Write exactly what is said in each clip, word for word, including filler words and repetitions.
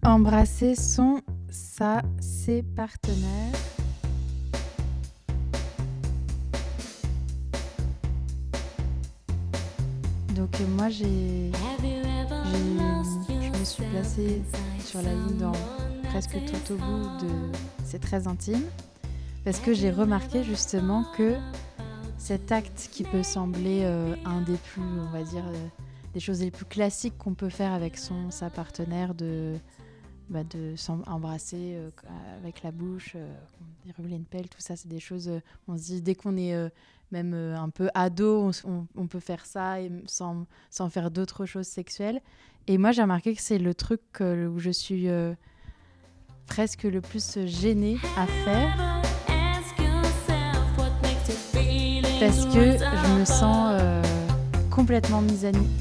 Embrasser son, sa, ses partenaires. Donc euh, moi j'ai, j'ai, je me suis placée sur la ligne dans presque tout au bout de c'est très intime parce que j'ai remarqué justement que cet acte qui peut sembler euh, un des plus, on va dire, euh, des choses les plus classiques qu'on peut faire avec son, sa partenaire de, bah, de s'embrasser euh, avec la bouche, euh, rouler une pelle, tout ça, c'est des choses, euh, on se dit dès qu'on est euh, même euh, un peu ado, on, on, on peut faire ça et sans, sans faire d'autres choses sexuelles. Et moi, j'ai remarqué que c'est le truc euh, où je suis euh, presque le plus gênée à faire parce que je me sens euh, complètement mise à nu.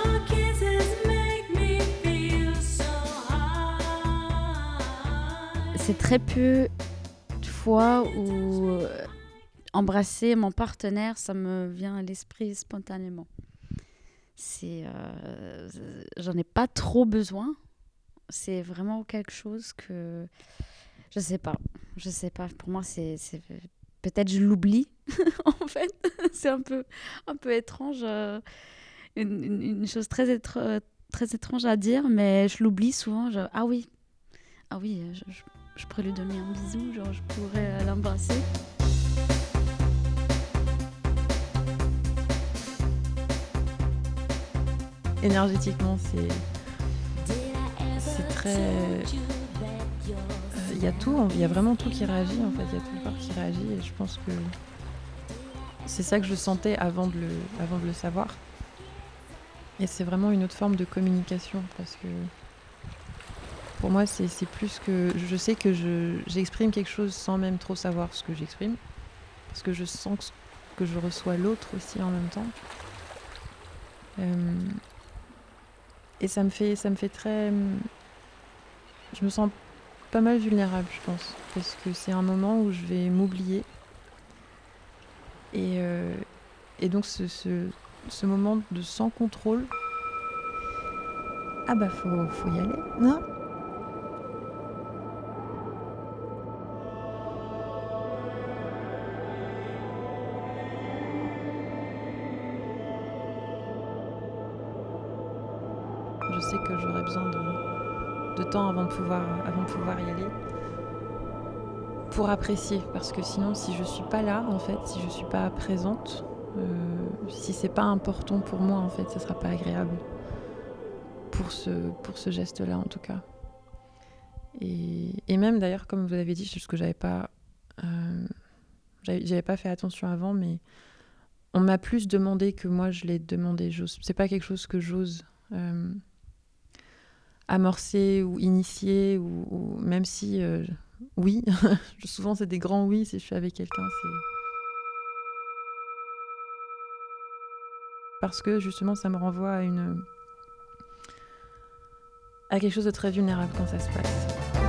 C'est très peu de fois où euh, embrasser mon partenaire, ça me vient à l'esprit spontanément. C'est, euh, j'en ai pas trop besoin. C'est vraiment quelque chose que je sais pas. Je sais pas. Pour moi, c'est, c'est peut-être je l'oublie. En fait, c'est un peu, un peu étrange, euh, une, une, une chose très, étr- très étrange à dire, mais je l'oublie souvent. Je, ah oui, ah oui, je, je, je pourrais lui donner un bisou, genre je pourrais l'embrasser. Énergétiquement, c'est, c'est très... Il euh, y a tout, il y a vraiment tout qui réagit en fait, il y a tout le corps qui réagit et je pense que c'est ça que je sentais avant de le, avant de le savoir. Et c'est vraiment une autre forme de communication parce que pour moi, c'est, c'est plus que... Je sais que je, j'exprime quelque chose sans même trop savoir ce que j'exprime parce que je sens que, que je reçois l'autre aussi en même temps. Euh, et ça me fait, ça me fait très... Je me sens pas mal vulnérable, je pense, parce que c'est un moment où je vais m'oublier. Et, euh, et donc ce, ce, ce moment de sans contrôle, ah bah faut, faut y aller, non ? Je sais que j'aurai besoin de, de temps avant de, pouvoir, avant de pouvoir y aller pour apprécier, parce que sinon si je suis pas là, en fait, si je suis pas présente, euh, si c'est pas important pour moi, en fait, ça sera pas agréable pour ce, pour ce geste-là, en tout cas. Et, et même d'ailleurs, comme vous l'avez dit, c'est ce que j'avais pas, euh, j'avais, j'avais pas fait attention avant, mais on m'a plus demandé que moi je l'ai demandé. J'ose, c'est pas quelque chose que j'ose euh, amorcer ou initier, ou, ou même si euh, oui, souvent c'est des grands oui si je suis avec quelqu'un, c'est parce que justement ça me renvoie à une à quelque chose de très vulnérable quand ça se passe.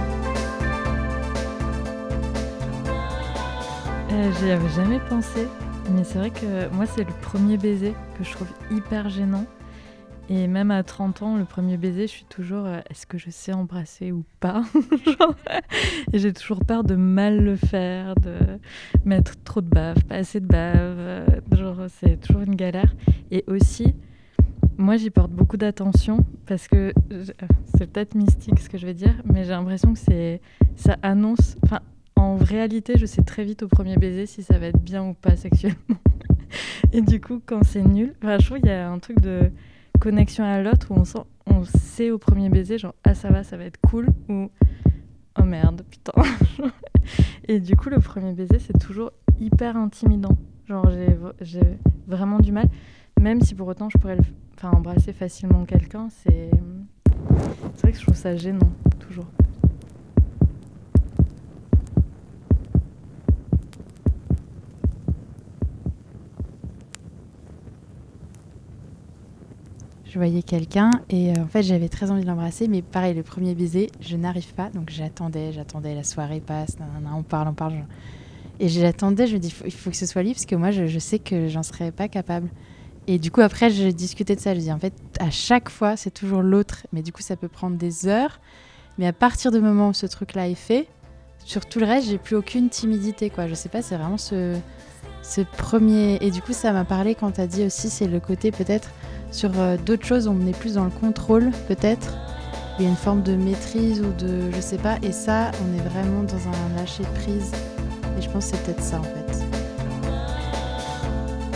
Euh, j'y avais jamais pensé, mais c'est vrai que moi c'est le premier baiser que je trouve hyper gênant. Et même à trente ans, le premier baiser, je suis toujours euh, est-ce que je sais embrasser ou pas. Genre, et j'ai toujours peur de mal le faire, de mettre trop de bave, pas assez de bave. Euh, genre, c'est toujours une galère. Et aussi, moi j'y porte beaucoup d'attention parce que je, c'est peut-être mystique ce que je vais dire, mais j'ai l'impression que c'est, ça annonce. Enfin, en réalité, je sais très vite au premier baiser si ça va être bien ou pas sexuellement. Et du coup, quand c'est nul, enfin, je trouve qu'il y a un truc de connexion à l'autre où on, sent, on sait au premier baiser genre ah ça va, ça va être cool ou oh merde, putain. Et du coup le premier baiser c'est toujours hyper intimidant, genre j'ai, j'ai vraiment du mal, même si pour autant je pourrais le, enfin, embrasser facilement quelqu'un, c'est... c'est vrai que je trouve ça gênant, toujours. Je voyais quelqu'un et euh, en fait j'avais très envie de l'embrasser, mais pareil, le premier baiser, je n'arrive pas, donc j'attendais, j'attendais, la soirée passe, nan, nan, on parle, on parle, genre. Et j'attendais, je me dis, il faut, il faut que ce soit lui, parce que moi je, je sais que j'en serais pas capable. Et du coup après je discutais de ça, je dis en fait à chaque fois c'est toujours l'autre, mais du coup ça peut prendre des heures, Mais à partir du moment où ce truc-là est fait, sur tout le reste, j'ai plus aucune timidité, quoi. Je sais pas, c'est vraiment ce, ce premier... Et du coup, ça m'a parlé quand t'as dit aussi, c'est le côté peut-être sur euh, d'autres choses, on est plus dans le contrôle, peut-être. Il y a une forme de maîtrise ou de... je sais pas. Et ça, on est vraiment dans un lâcher-prise. Et je pense que c'est peut-être ça, en fait.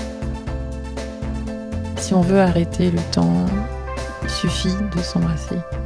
Si on veut arrêter le temps, il suffit de s'embrasser.